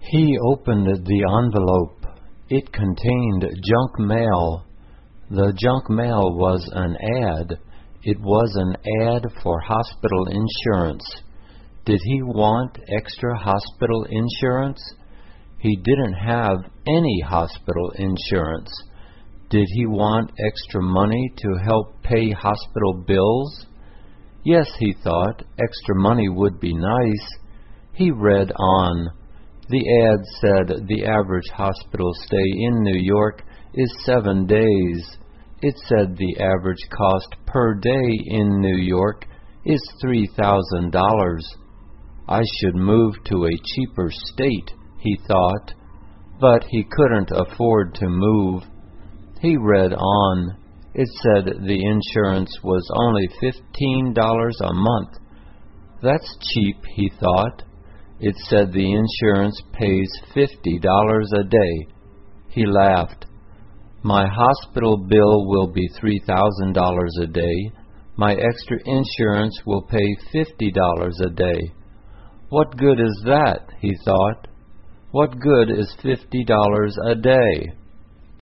He opened the envelope. It contained junk mail. The junk mail was an ad. It was an ad for hospital insurance. Did he want extra hospital insurance? He didn't have any hospital insurance. Did he want extra money to help pay hospital bills? Yes, he thought, extra money would be nice. He read on. The ad said the average hospital stay in New York is 7 days. It said the average cost per day in New York is $3,000. I should move to a cheaper state, he thought, but he couldn't afford to move. He read on. It said the insurance was only $15 a month. That's cheap, he thought. It said the insurance pays $50 a day. He laughed. My hospital bill will be $3,000 a day. My extra insurance will pay $50 a day. What good is that, he thought. What good is $50 a day?